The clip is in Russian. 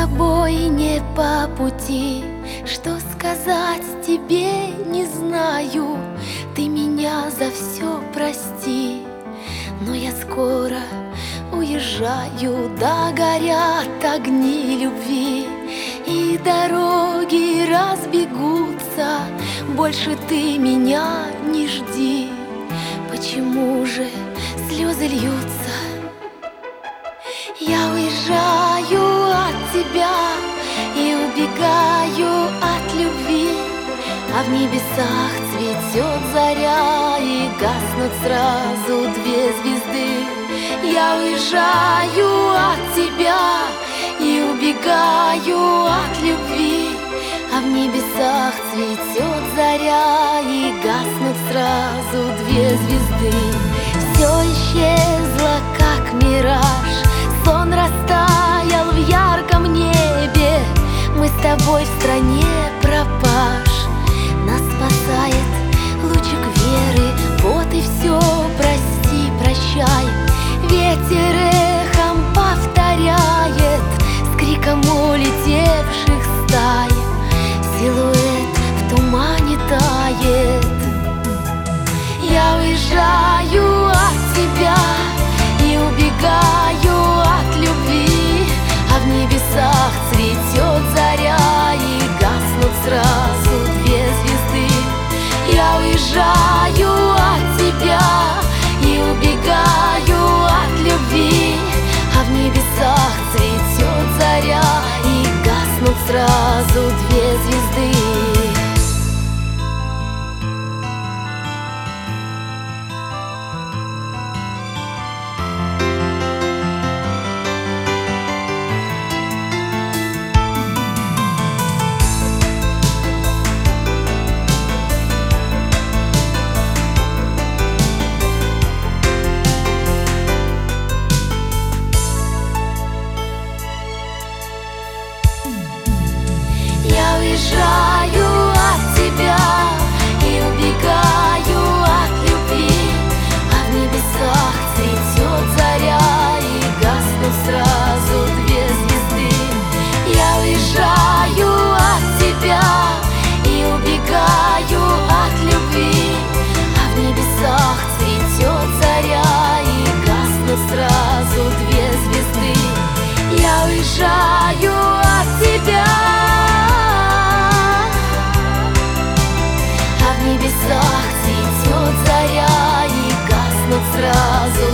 тобой не по пути, что сказать тебе не знаю. Ты меня за все прости, но я скоро уезжаю. Да горят огни любви, и дороги разбегутся. Больше ты меня не жди. Почему же слезы льются? Я уезжаю от тебя и убегаю от любви, а в небесах цветет заря, и гаснут сразу две звезды. Я уезжаю от тебя и убегаю от любви, а в небесах цветет заря, и гаснут сразу две звезды. Все исчезло, как мираж, сон растаял в ярком небе. Мы с тобой в стране пропаж, нас спасает лучик веры. Вот и все, прости, прощай. Ветер эхом повторяет с криком улетевших стай. Силуэт в тумане тает. Я уезжаю от тебя и убегаю от любви, а в небесах цветет заря, и гаснут сразу две звезды. Я уезжаю от тебя и убегаю от любви, а в небесах цветет заря, и гаснут сразу две звезды. Уезжаю от тебя и убегаю от любви, а в небесах цветет заря, и гаснут сразу две звезды. Я уезжаю от тебя и убегаю от любви, а в небесах цветет заря, и гаснут сразу две звезды. Я уезжаю от тебя, в небесах цветет заря, и гаснут сразу